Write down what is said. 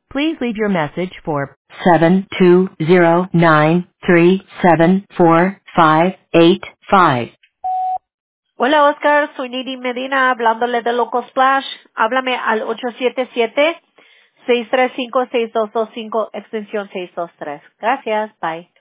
Please leave your message for 720-937-4585. Hola Oscar, soy Nidi Medina hablándole de Loco Splash. Háblame al 877-635-6225 extensión 623. Gracias, bye.